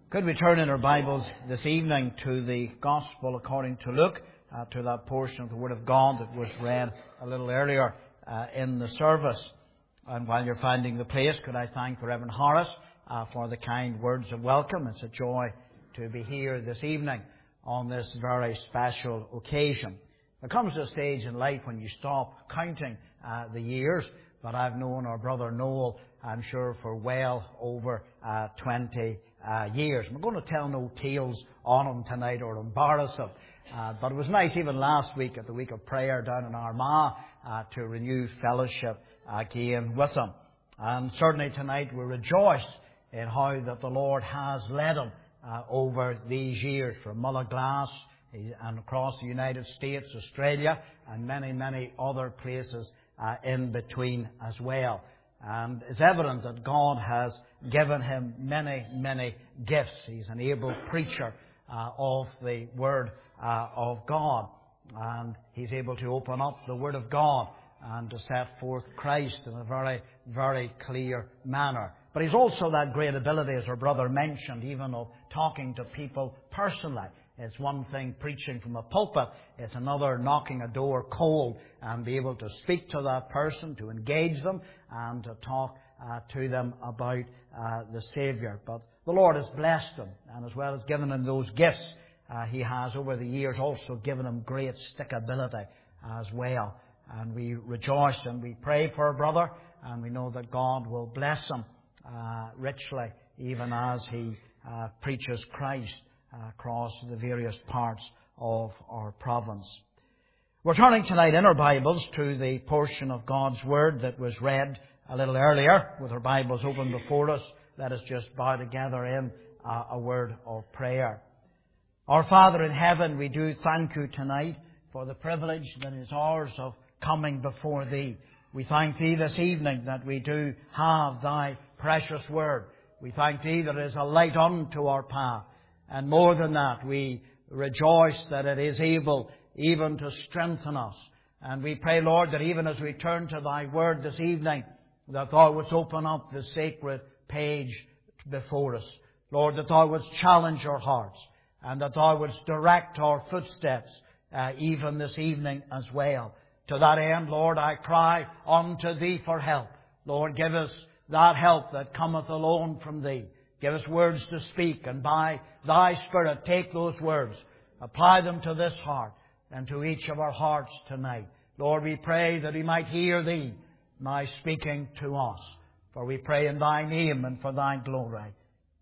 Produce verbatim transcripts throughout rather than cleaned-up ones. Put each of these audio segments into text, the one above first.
Could we turn in our Bibles this evening to the Gospel according to Luke, uh, to that portion of the Word of God that was read a little earlier uh, in the service. And while you're finding the place, could I thank the Reverend Horace uh, for the kind words of welcome. It's a joy to be here this evening on this very special occasion. There comes a stage in life when you stop counting uh, the years, but I've known our brother Noel, I'm sure, for well over uh, twenty uh, years. I'm going to tell no tales on him tonight or embarrass him. Uh, but it was nice even last week at the week of prayer down in Armagh uh, to renew fellowship again with him. And certainly tonight we rejoice in how that the Lord has led him uh, over these years from Mullaglass and across the United States, Australia, and many, many other places uh, in between as well. And it's evident that God has given him many, many gifts. He's an able preacher uh, of the Word uh, of God. And he's able to open up the Word of God and to set forth Christ in a very, very clear manner. But he's also that great ability, as our brother mentioned, even of talking to people personally. It's one thing preaching from a pulpit. It's another knocking a door cold and be able to speak to that person, to engage them and to talk uh, to them about uh, the Saviour. But the Lord has blessed him, and as well as given him those gifts, uh, he has over the years also given him great stickability as well. And we rejoice and we pray for our brother, and we know that God will bless him uh, richly even as he uh, preaches Christ across the various parts of our province. We're turning tonight in our Bibles to the portion of God's Word that was read a little earlier. With our Bibles open before us, let us just bow together in uh, a word of prayer. Our Father in heaven, we do thank you tonight for the privilege that is ours of coming before Thee. We thank Thee this evening that we do have Thy precious Word. We thank Thee that it is a light unto our path. And more than that, we rejoice that it is able even to strengthen us. And we pray, Lord, that even as we turn to Thy Word this evening, that Thou wouldst open up the sacred page before us. Lord, that Thou wouldst challenge our hearts, and that Thou wouldst direct our footsteps uh, even this evening as well. To that end, Lord, I cry unto Thee for help. Lord, give us that help that cometh alone from Thee. Give us words to speak, and by Thy Spirit take those words, apply them to this heart and to each of our hearts tonight. Lord, we pray that we might hear Thee, my speaking to us. For we pray in Thy name and for Thy glory.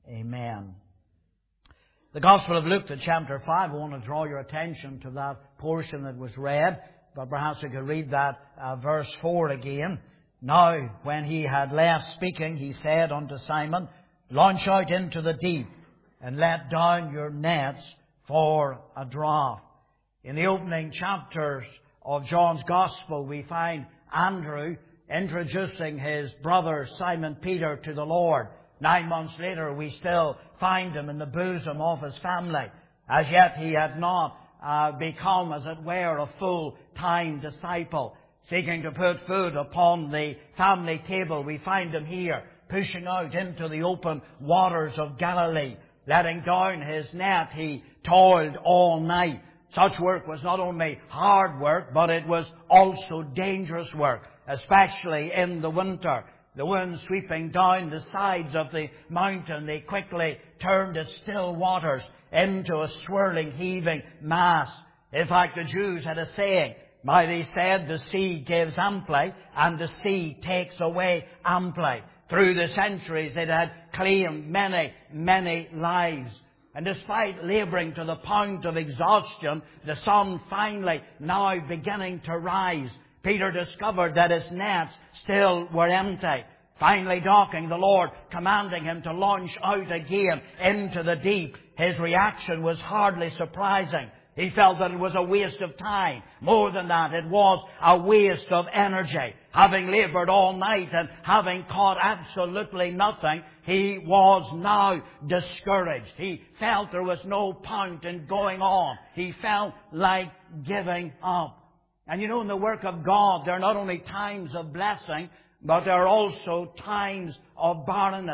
Amen. The Gospel of Luke, to chapter five, I want to draw your attention to that portion that was read, but perhaps we could read that uh, verse four again. Now, when he had left speaking, he said unto Simon, Launch out into the deep and let down your nets for a draught. In the opening chapters of John's Gospel, we find Andrew introducing his brother Simon Peter to the Lord. Nine months later, we still find him in the bosom of his family. As yet, he had not uh, become, as it were, a full-time disciple. Seeking to put food upon the family table, we find him here, pushing out into the open waters of Galilee. Letting down his net, he toiled all night. Such work was not only hard work, but it was also dangerous work, especially in the winter. The wind sweeping down the sides of the mountain, they quickly turned its still waters into a swirling, heaving mass. In fact, the Jews had a saying, by they said, the sea gives amply, and the sea takes away amply. Through the centuries, it had claimed many, many lives. And despite labouring to the point of exhaustion, the sun finally now beginning to rise. Peter discovered that his nets still were empty. Finally docking, the Lord commanding him to launch out again into the deep. His reaction was hardly surprising. He felt that it was a waste of time. More than that, it was a waste of energy. Having laboured all night and having caught absolutely nothing, he was now discouraged. He felt there was no point in going on. He felt like giving up. And you know, in the work of God, there are not only times of blessing, but there are also times of barrenness.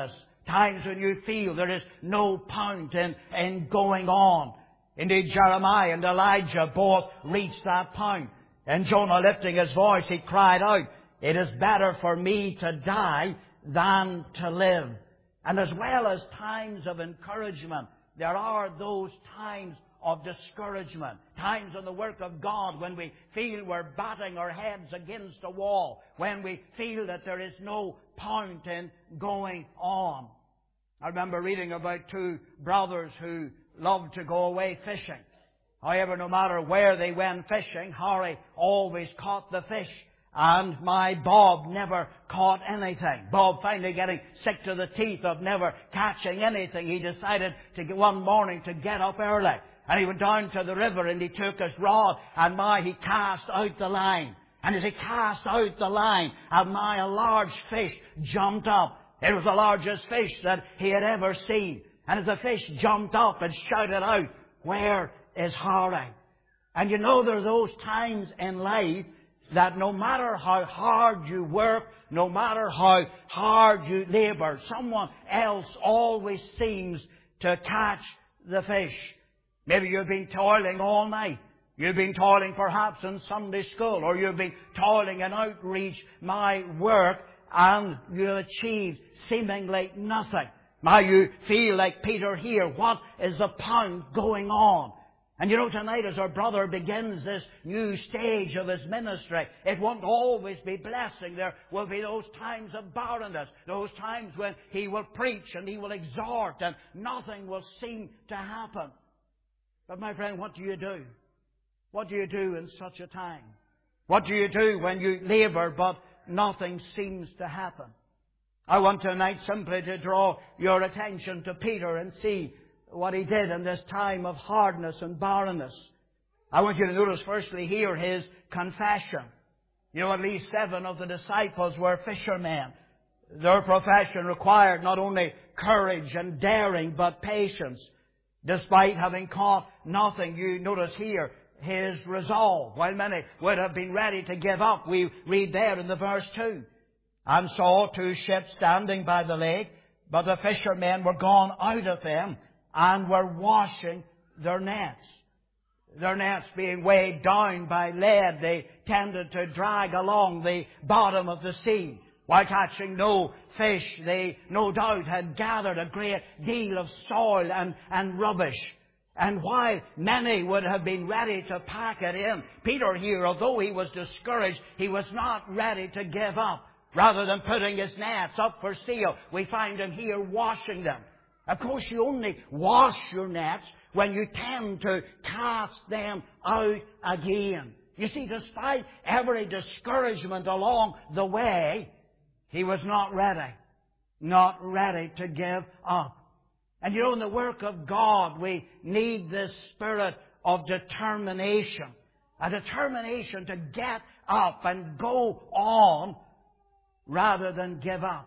Times when you feel there is no point in, in going on. Indeed, Jeremiah and Elijah both reached that point. And Jonah, lifting his voice, he cried out, "It is better for me to die than to live." And as well as times of encouragement, there are those times of discouragement. Times in the work of God when we feel we're batting our heads against a wall. When we feel that there is no point in going on. I remember reading about two brothers who loved to go away fishing. However, no matter where they went fishing, Harry always caught the fish. And my Bob never caught anything. Bob, finally getting sick to the teeth of never catching anything, he decided to get one morning to get up early. And he went down to the river and he took his rod and my, he cast out the line. And as he cast out the line, and my, a large fish jumped up. It was the largest fish that he had ever seen. And as the fish jumped up and shouted out, "Where is Harry?" And you know, there are those times in life that no matter how hard you work, no matter how hard you labour, someone else always seems to catch the fish. Maybe you've been toiling all night. You've been toiling perhaps in Sunday school, or you've been toiling in outreach, my work, and you achieved seemingly nothing. Now you feel like Peter here, what is the point going on? And you know, tonight as our brother begins this new stage of his ministry, it won't always be blessing. There will be those times of barrenness, those times when he will preach and he will exhort and nothing will seem to happen. But my friend, what do you do? What do you do in such a time? What do you do when you labour but nothing seems to happen? I want tonight simply to draw your attention to Peter and see what he did in this time of hardness and barrenness. I want you to notice firstly here his confession. You know, at least seven of the disciples were fishermen. Their profession required not only courage and daring, but patience. Despite having caught nothing, you notice here his resolve. While many would have been ready to give up, we read there in the verse two. "And saw two ships standing by the lake, but the fishermen were gone out of them, and were washing their nets." Their nets being weighed down by lead, they tended to drag along the bottom of the sea. While catching no fish, they no doubt had gathered a great deal of soil and, and rubbish. And while many would have been ready to pack it in, Peter here, although he was discouraged, he was not ready to give up. Rather than putting his nets up for sale, we find him here washing them. Of course, you only wash your nets when you tend to cast them out again. You see, despite every discouragement along the way, he was not ready. Not ready to give up. And you know, in the work of God, we need this spirit of determination. A determination to get up and go on rather than give up.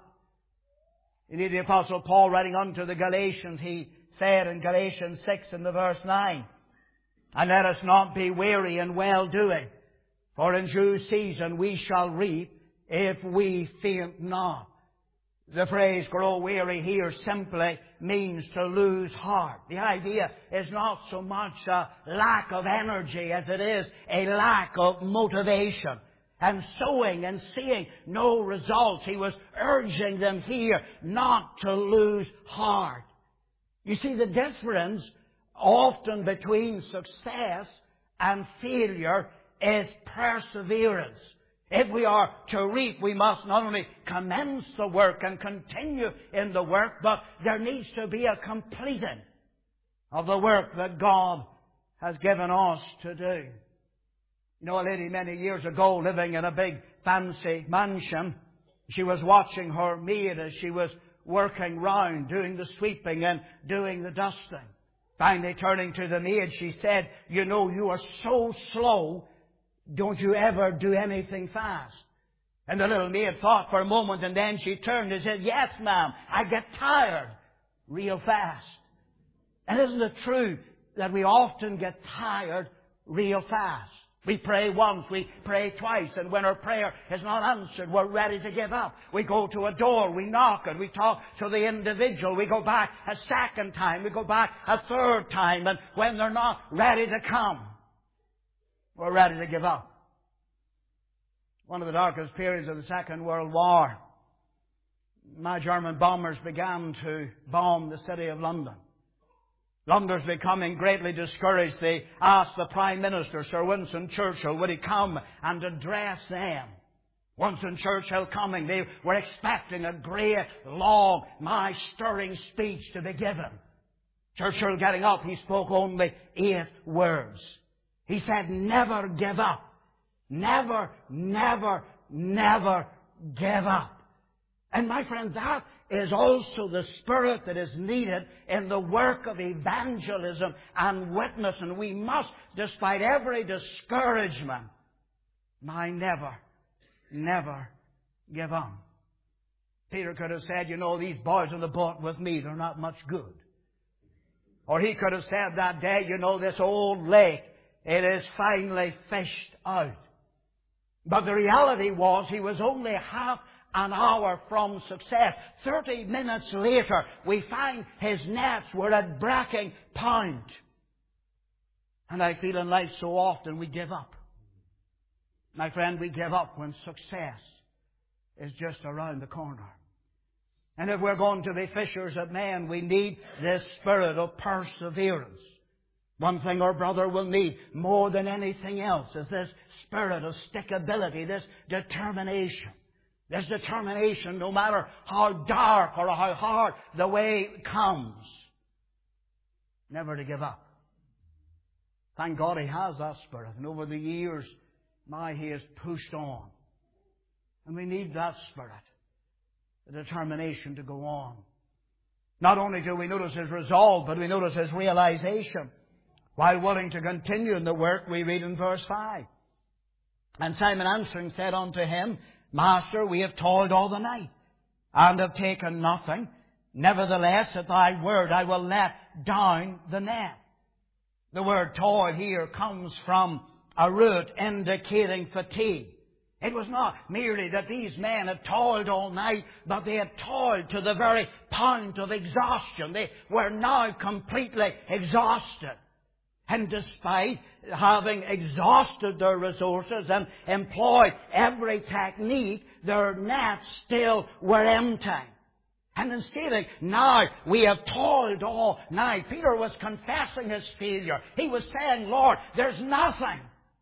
Indeed, the Apostle Paul, writing unto the Galatians, he said in Galatians six in the verse nine, "And let us not be weary in well-doing, for in due season we shall reap if we faint not." The phrase "grow weary" here simply means to lose heart. The idea is not so much a lack of energy as it is a lack of motivation. And sowing and seeing no results, he was urging them here not to lose heart. You see, the difference often between success and failure is perseverance. If we are to reap, we must not only commence the work and continue in the work, but there needs to be a completing of the work that God has given us to do. You know, a lady many years ago living in a big fancy mansion, she was watching her maid as she was working round, doing the sweeping and doing the dusting. Finally turning to the maid, she said, "You know, you are so slow. Don't you ever do anything fast?" And the little maid thought for a moment, and then she turned and said, "Yes, ma'am, I get tired real fast." And isn't it true that we often get tired real fast? We pray once, we pray twice, and when our prayer is not answered, we're ready to give up. We go to a door, we knock and we talk to the individual. We go back a second time, we go back a third time, and when they're not ready to come, we're ready to give up. One of the darkest periods of the Second World War, my German bombers began to bomb the city of London. Londoners becoming greatly discouraged. They asked the Prime Minister, Sir Winston Churchill, would he come and address them? Winston Churchill coming, they were expecting a great, long, my stirring speech to be given. Churchill getting up, he spoke only eight words. He said, never give up. Never, never, never give up. And my friend, that is also the spirit that is needed in the work of evangelism and witness. And we must, despite every discouragement, my never, never give up. Peter could have said, you know, these boys on the boat with me, they're not much good. Or he could have said that day, you know, this old lake, it is finally fished out. But the reality was he was only half an hour from success. Thirty minutes later, we find his nets were at breaking point. And I feel in life so often we give up. My friend, we give up when success is just around the corner. And if we're going to be fishers of men, we need this spirit of perseverance. One thing our brother will need more than anything else is this spirit of stickability, this determination. This determination, no matter how dark or how hard the way comes, never to give up. Thank God he has that spirit. And over the years, my, he has pushed on. And we need that spirit, the determination to go on. Not only do we notice his resolve, but we notice his realization. While willing to continue in the work, we read in verse five. And Simon answering said unto him, Master, we have toiled all the night, and have taken nothing. Nevertheless, at thy word I will let down the net. The word toil here comes from a root indicating fatigue. It was not merely that these men had toiled all night, but they had toiled to the very point of exhaustion. They were now completely exhausted. And despite having exhausted their resources and employed every technique, their nets still were empty. And instead of, now we have toiled all night, Peter was confessing his failure. He was saying, Lord, there's nothing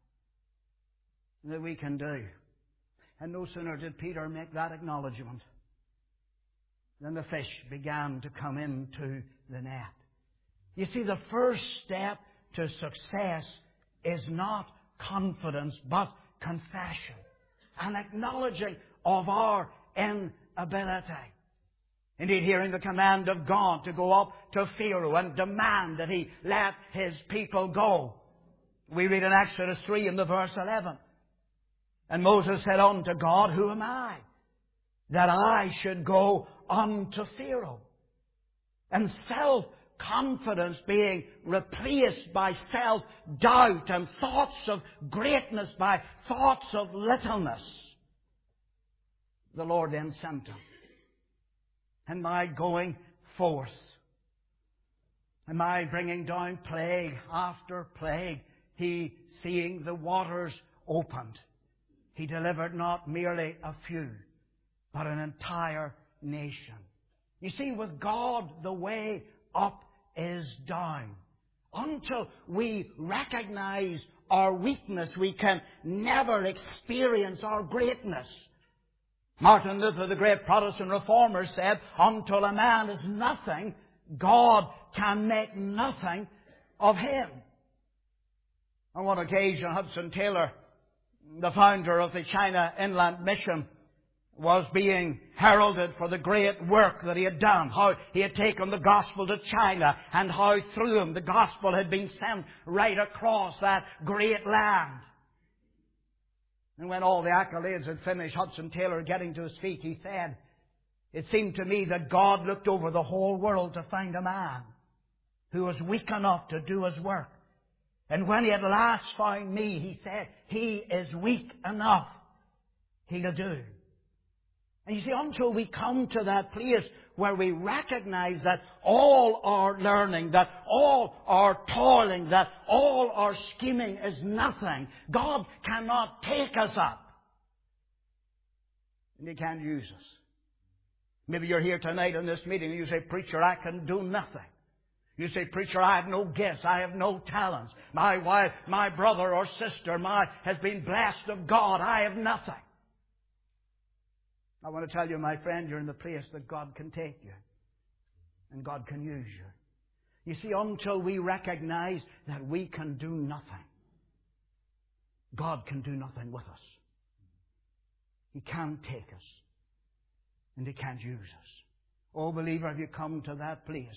that we can do. And no sooner did Peter make that acknowledgement than the fish began to come into the net. You see, the first step to success is not confidence, but confession. An acknowledging of our inability. Indeed, hearing the command of God to go up to Pharaoh and demand that he let his people go. We read in Exodus three in the verse eleven. And Moses said unto God, Who am I, that I should go unto Pharaoh? And self-confidence being replaced by self-doubt, and thoughts of greatness by thoughts of littleness. The Lord then sent him. And my going forth, and my bringing down plague after plague, he, seeing the waters opened, he delivered not merely a few, but an entire nation. You see, with God, the way up is down. Until we recognize our weakness, we can never experience our greatness. Martin Luther, the great Protestant reformer, said, until a man is nothing, God can make nothing of him. On one occasion, Hudson Taylor, the founder of the China Inland Mission, was being heralded for the great work that he had done, how he had taken the gospel to China, and how through him the gospel had been sent right across that great land. And when all the accolades had finished, Hudson Taylor, getting to his feet, he said, it seemed to me that God looked over the whole world to find a man who was weak enough to do his work. And when he at last found me, he said, he is weak enough. He'll do. And you see, until we come to that place where we recognize that all our learning, that all our toiling, that all our scheming is nothing, God cannot take us up. And He can't use us. Maybe you're here tonight in this meeting and you say, preacher, I can do nothing. You say, preacher, I have no gifts. I have no talents. My wife, my brother or sister, my has been blessed of God. I have nothing. I want to tell you, my friend, you're in the place that God can take you. And God can use you. You see, until we recognize that we can do nothing, God can do nothing with us. He can't take us. And He can't use us. Oh, believer, have you come to that place?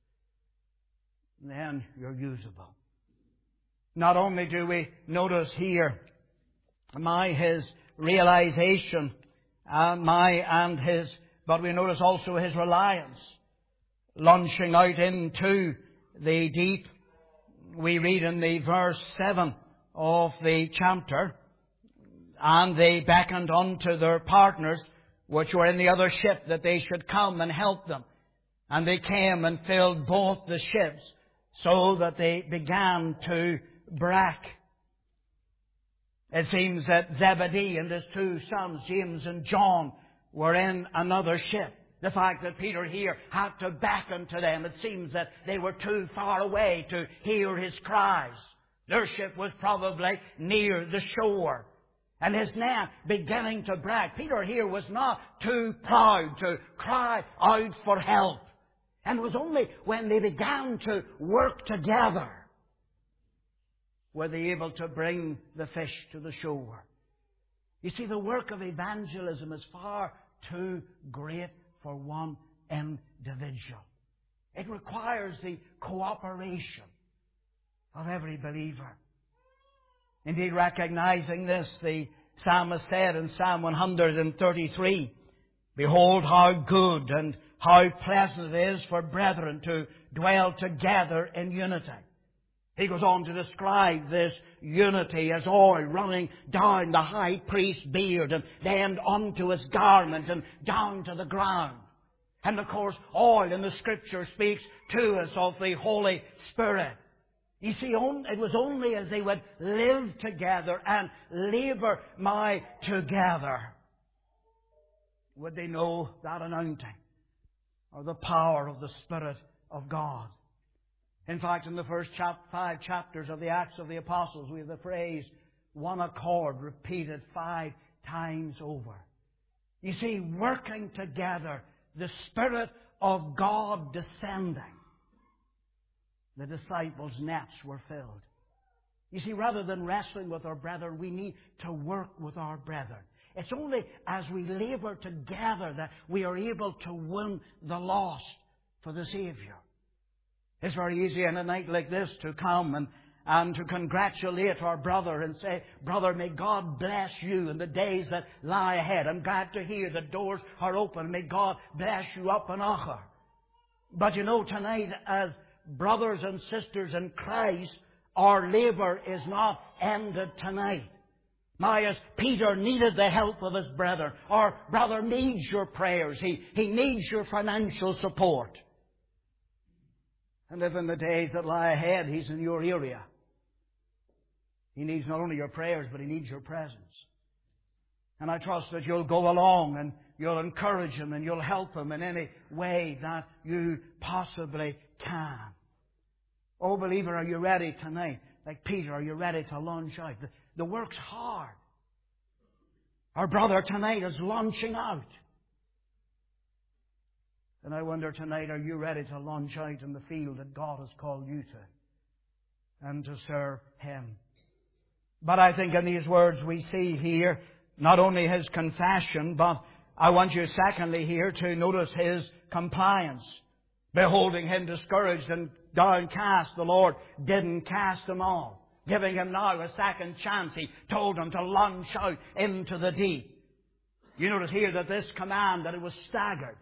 Then you're usable. Not only do we notice here my His realization, uh, my and His, but we notice also His reliance. Launching out into the deep, we read in the verse seven of the chapter, and they beckoned unto their partners, which were in the other ship, that they should come and help them. And they came and filled both the ships, so that they began to break. It seems that Zebedee and his two sons, James and John, were in another ship. The fact that Peter here had to beckon to them, it seems that they were too far away to hear his cries. Their ship was probably near the shore. And his net beginning to break. Peter here was not too proud to cry out for help. And it was only when they began to work together were they able to bring the fish to the shore. You see, the work of evangelism is far too great for one individual. It requires the cooperation of every believer. Indeed, recognizing this, the psalmist said in Psalm one thirty-three, behold how good and how pleasant it is for brethren to dwell together in unity. He goes on to describe this unity as oil running down the high priest's beard and then onto his garment and down to the ground. And of course, oil in the Scripture speaks to us of the Holy Spirit. You see, it was only as they would live together and labour my together would they know that anointing or the power of the Spirit of God. In fact, in the first chap- five chapters of the Acts of the Apostles, we have the phrase, one accord, repeated five times over. You see, working together, the Spirit of God descending. The disciples' nets were filled. You see, rather than wrestling with our brethren, we need to work with our brethren. It's only as we labour together that we are able to win the lost for the Saviour. It's very easy in a night like this to come and, and to congratulate our brother and say, brother, may God bless you in the days that lie ahead. I'm glad to hear the doors are open. May God bless you up and Acher. But you know, tonight, as brothers and sisters in Christ, our labour is not ended tonight. Now, as Peter needed the help of his brother, our brother needs your prayers. He, he needs your financial support. And if in the days that lie ahead, he's in your area, he needs not only your prayers, but he needs your presence. And I trust that you'll go along and you'll encourage him and you'll help him in any way that you possibly can. Oh, believer, are you ready tonight? Like Peter, are you ready to launch out? The, the work's hard. Our brother tonight is launching out. And I wonder tonight, are you ready to launch out in the field that God has called you to and to serve Him? But I think in these words we see here not only his confession, but I want you secondly here to notice his compliance. Beholding him discouraged and downcast, the Lord didn't cast him off. Giving him now a second chance, He told him to launch out into the deep. You notice here that this command, that it was staggered.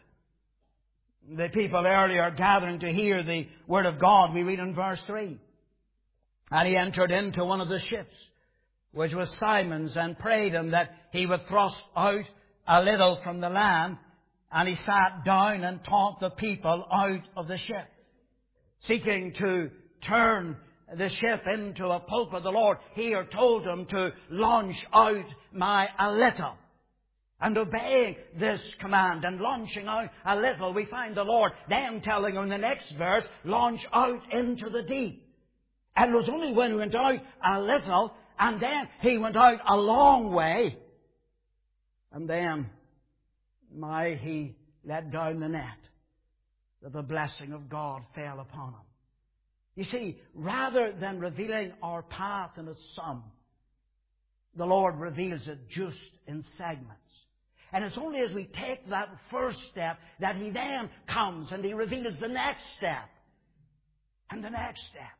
The people earlier gathering to hear the Word of God, we read in verse three. And he entered into one of the ships, which was Simon's, and prayed him that he would thrust out a little from the land. And he sat down and taught the people out of the ship, seeking to turn the ship into a pulpit. The Lord here told him to launch out my a little. And obeying this command and launching out a little, we find the Lord then telling him in the next verse, launch out into the deep. And it was only when he went out a little, and then he went out a long way, and then my, he let down the net, that the blessing of God fell upon him. You see, rather than revealing our path in its sum, the Lord reveals it just in segments. And it's only as we take that first step that He then comes and He reveals the next step. And the next step.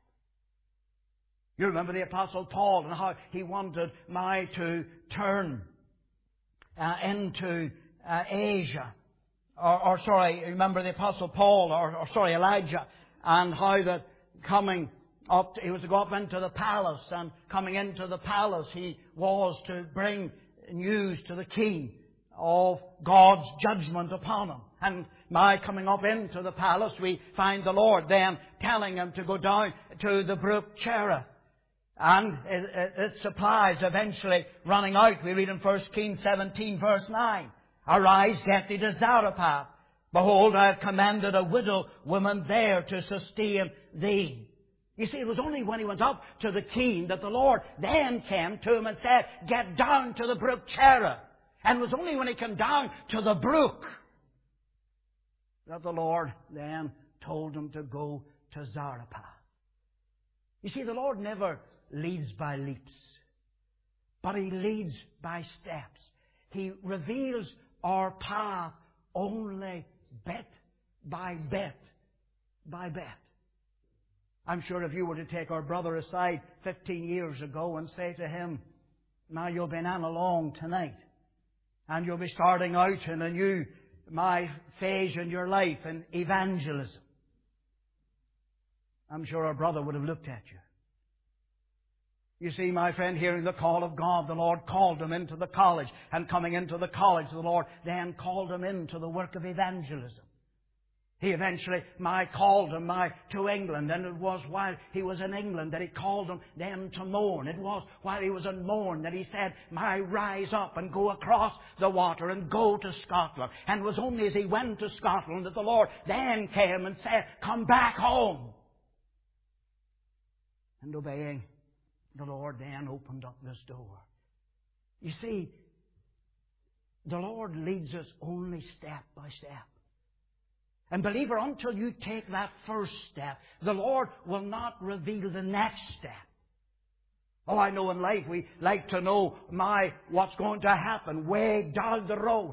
You remember the Apostle Paul and how he wanted my to turn uh, into uh, Asia. Or, or sorry, remember the Apostle Paul, or, or sorry, Elijah, and how that coming up, he was to go up into the palace, and coming into the palace he was to bring news to the king of God's judgment upon him. And my coming up into the palace, we find the Lord then telling him to go down to the brook Cherith. And it, it, it supplies eventually running out. We read in First Kings seventeen verse nine. Arise, get thee to Zarephath. Behold, I have commanded a widow woman there to sustain thee. You see, it was only when he went up to the king that the Lord then came to him and said, get down to the brook Cherith. And it was only when he came down to the brook that the Lord then told him to go to Zarephath. You see, the Lord never leads by leaps, but He leads by steps. He reveals our path only bit by bit by bit. I'm sure if you were to take our brother aside fifteen years ago and say to him, now you've been on along tonight, and you'll be starting out in a new my phase in your life in evangelism, I'm sure our brother would have looked at you. You see, my friend, hearing the call of God, the Lord called him into the college. And coming into the college, the Lord then called him into the work of evangelism. He eventually, my, called him my, to England. And it was while he was in England that He called him then to Mourne. It was while he was in Mourne that He said, my, rise up and go across the water and go to Scotland. And it was only as he went to Scotland that the Lord then came and said, come back home. And obeying, the Lord then opened up this door. You see, the Lord leads us only step by step. And believer, until you take that first step, the Lord will not reveal the next step. Oh, I know in life we like to know my what's going to happen way down the road.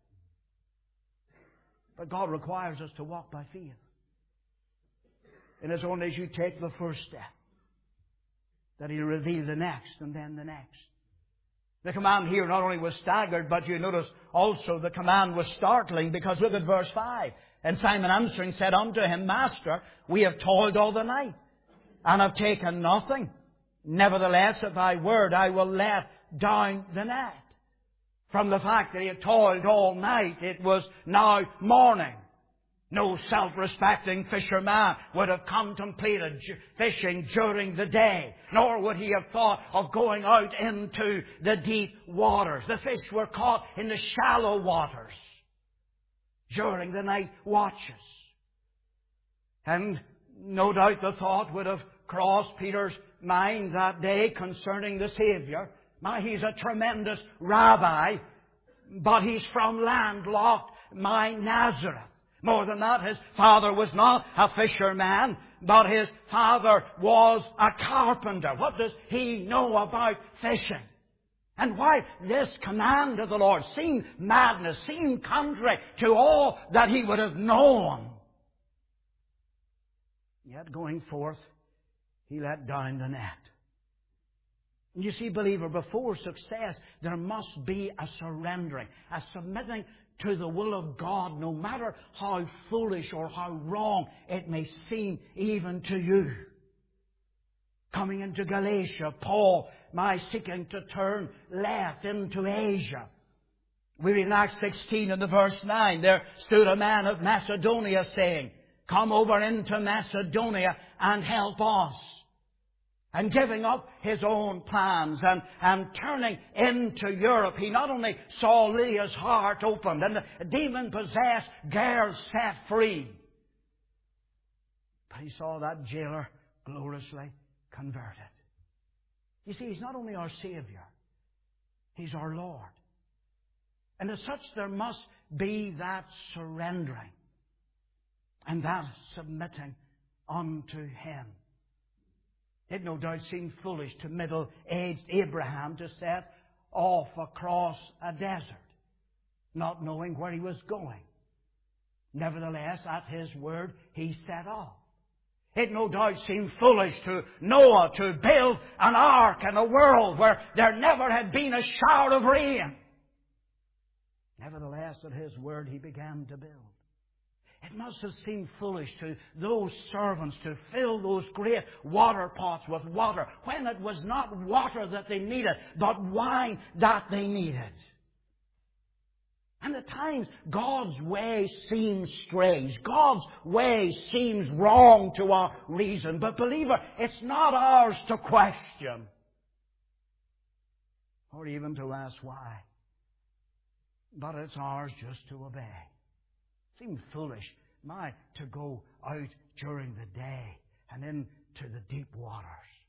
But God requires us to walk by faith. And it's only as you take the first step that He'll reveal the next and then the next. The command here not only was staggered, but you notice also the command was startling, because look at verse five. And Simon answering said unto him, Master, we have toiled all the night, and have taken nothing. Nevertheless, at thy word I will let down the net. From the fact that he had toiled all night, it was now morning. No self-respecting fisherman would have contemplated fishing during the day, nor would he have thought of going out into the deep waters. The fish were caught in the shallow waters during the night watches. And no doubt the thought would have crossed Peter's mind that day concerning the Savior. Now, he's a tremendous rabbi, but he's from landlocked my Nazareth. More than that, his father was not a fisherman, but his father was a carpenter. What does he know about fishing? And why this command of the Lord seemed madness, seemed contrary to all that he would have known. Yet going forth, he let down the net. And you see, believer, before success, there must be a surrendering, a submitting to the will of God, no matter how foolish or how wrong it may seem even to you. coming into Galatia. Paul, my seeking to turn left into Asia. We read in Acts sixteen in the verse nine, there stood a man of Macedonia saying, come over into Macedonia and help us. And giving up his own plans and, and turning into Europe, he not only saw Lydia's heart opened and the demon-possessed girl set free, but he saw that jailer gloriously converted. You see, He's not only our Savior, He's our Lord. And as such, there must be that surrendering and that submitting unto Him. It no doubt seemed foolish to middle-aged Abraham to set off across a desert, not knowing where he was going. Nevertheless, at His word, he set off. It no doubt seemed foolish to Noah to build an ark in a world where there never had been a shower of rain. Nevertheless, at His word, he began to build. It must have seemed foolish to those servants to fill those great water pots with water when it was not water that they needed, but wine that they needed. And at times, God's way seems strange. God's way seems wrong to our reason. But believer, it's not ours to question or even to ask why. But it's ours just to obey. Seemed foolish, my, to go out during the day and into the deep waters.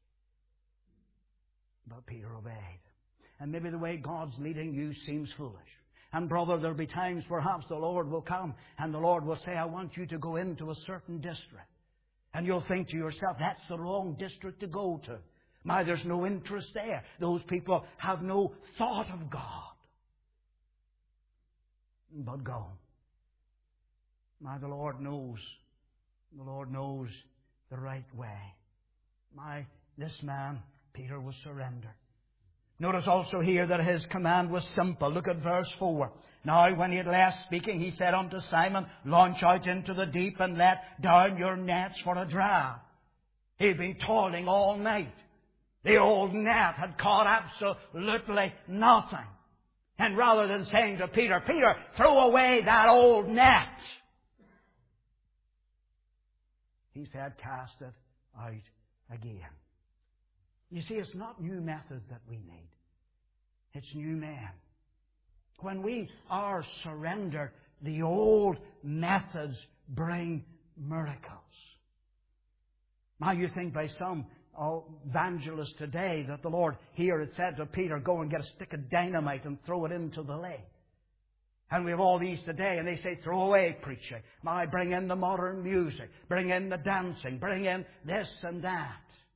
But Peter obeyed. And maybe the way God's leading you seems foolish. And brother, there'll be times perhaps the Lord will come and the Lord will say, I want you to go into a certain district. And you'll think to yourself, that's the wrong district to go to. My, there's no interest there. Those people have no thought of God. But go. My, the Lord knows. The Lord knows the right way. My, this man, Peter, was surrendered. Notice also here that his command was simple. Look at verse four. Now, when he had left speaking, he said unto Simon, launch out into the deep and let down your nets for a draught. He had been toiling all night. The old net had caught absolutely nothing. And rather than saying to Peter, Peter, throw away that old net, he said, cast it out again. You see, it's not new methods that we need. It's new men. When we are surrendered, the old methods bring miracles. Now you think by some oh, evangelists today that the Lord here had said to Peter, go and get a stick of dynamite and throw it into the lake. And we have all these today, and they say, throw away preaching. My, bring in the modern music. Bring in the dancing. Bring in this and that.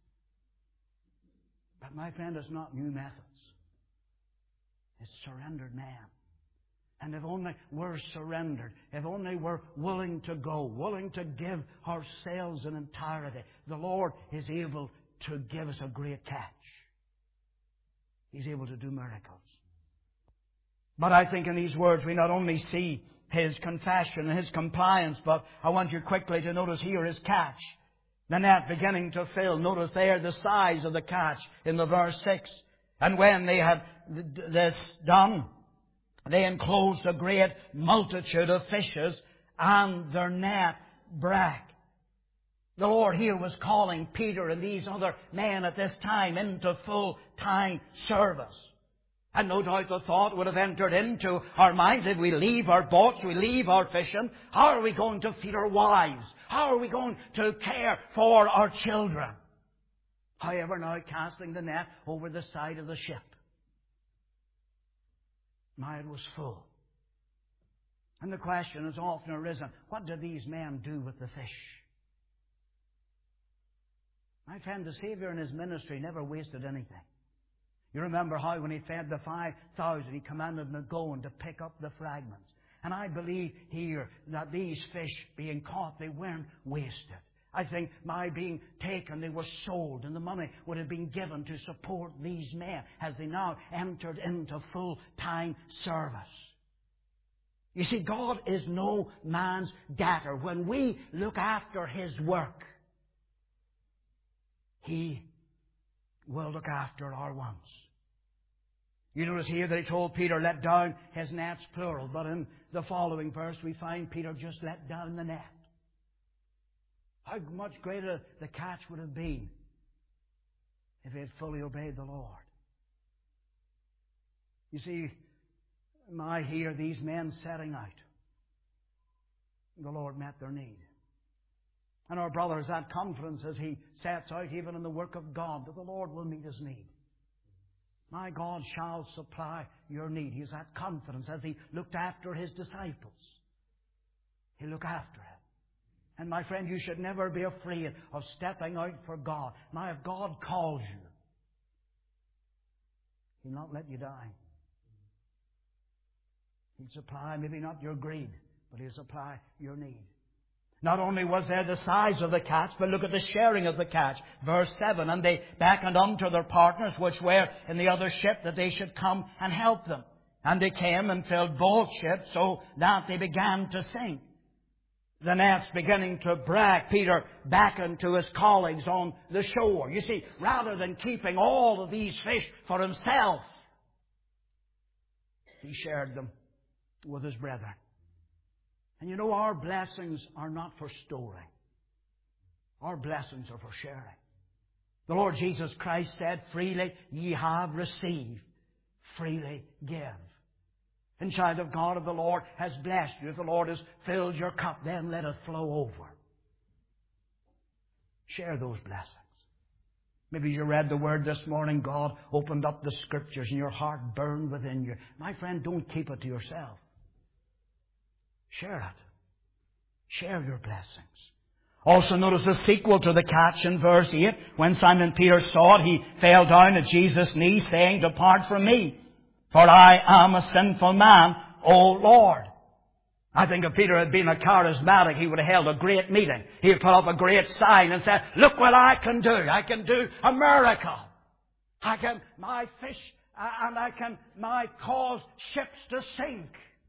But my friend, it's not new methods. It's surrendered man. And if only we're surrendered, if only we're willing to go, willing to give ourselves in entirety, the Lord is able to give us a great catch. He's able to do miracles. But I think in these words we not only see his confession and his compliance, but I want you quickly to notice here his catch. The net beginning to fill. Notice there the size of the catch in the verse six. And when they had this done, they enclosed a great multitude of fishes, and their net brake. The Lord here was calling Peter and these other men at this time into full-time service. And no doubt the thought would have entered into our minds, if we leave our boats, we leave our fishing, how are we going to feed our wives? How are we going to care for our children? However, now casting the net over the side of the ship, my, it was full. And the question has often arisen, what did these men do with the fish? My friend, the Savior in His ministry never wasted anything. You remember how when He fed the five thousand, He commanded them to go and to pick up the fragments. And I believe here that these fish being caught, they weren't wasted. I think my being taken, they were sold, and the money would have been given to support these men as they now entered into full-time service. You see, God is no man's debtor. When we look after His work, He will look after our wants. You notice here that He told Peter, let down his nets, plural. But in the following verse, we find Peter just let down the net. How much greater the catch would have been if he had fully obeyed the Lord. You see, I hear these men setting out. The Lord met their need. And our brother has that confidence as he sets out even in the work of God that the Lord will meet his need. My God shall supply your need. He has that confidence as He looked after His disciples. He'll look after it. And my friend, you should never be afraid of stepping out for God. Now, if God calls you, He'll not let you down. He'll supply maybe not your greed, but He'll supply your need. Not only was there the size of the catch, but look at the sharing of the catch. Verse seven, and they beckoned unto their partners which were in the other ship that they should come and help them. And they came and filled both ships so that they began to sink. The nets beginning to break, Peter beckoned to his colleagues on the shore. You see, rather than keeping all of these fish for himself, he shared them with his brethren. And you know, our blessings are not for storing. Our blessings are for sharing. The Lord Jesus Christ said, freely ye have received, freely give. And child of God, if the Lord has blessed you, if the Lord has filled your cup, then let it flow over. Share those blessings. Maybe you read the Word this morning, God opened up the Scriptures and your heart burned within you. My friend, don't keep it to yourself. Share it. Share your blessings. Also notice the sequel to the catch in verse eight. When Simon Peter saw it, he fell down at Jesus' knees, saying, depart from me, for I am a sinful man, O Lord. I think if Peter had been a charismatic, he would have held a great meeting. He would put up a great sign and said, look what I can do. I can do a miracle. I can, my fish, and I can, my cause ships to sink.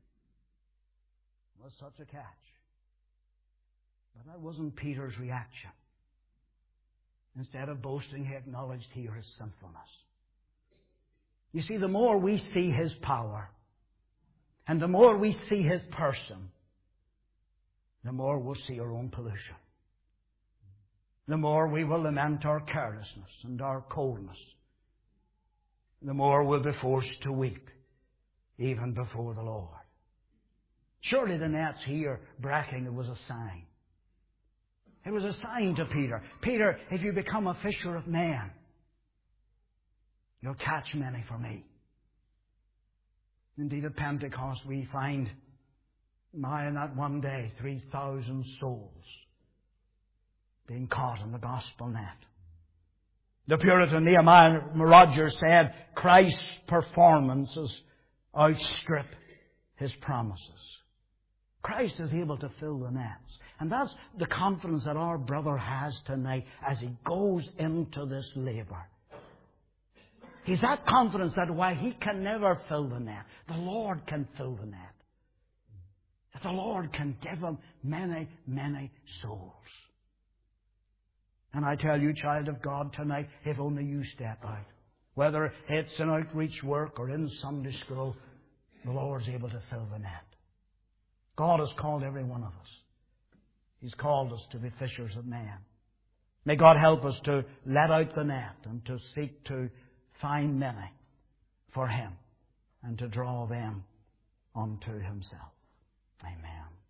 Was such a catch. But that wasn't Peter's reaction. Instead of boasting, he acknowledged here his sinfulness. You see, the more we see His power, and the more we see His person, the more we'll see our own pollution. The more we will lament our carelessness and our coldness. The more we'll be forced to weep, even before the Lord. Surely the nets here breaking, it was a sign. It was a sign to Peter. Peter, if you become a fisher of men, you'll catch many for me. Indeed, at Pentecost we find, my, in that one day, three thousand souls being caught in the gospel net. The Puritan Nehemiah Rogers said, Christ's performances outstrip His promises. Christ is able to fill the nets. And that's the confidence that our brother has tonight as he goes into this labor. He's that confidence that while he can never fill the net, the Lord can fill the net. That the Lord can give him many, many souls. And I tell you, child of God, tonight, if only you step out, whether it's in outreach work or in Sunday school, the Lord's able to fill the net. God has called every one of us. He's called us to be fishers of men. May God help us to let out the net and to seek to find many for Him and to draw them unto Himself. Amen.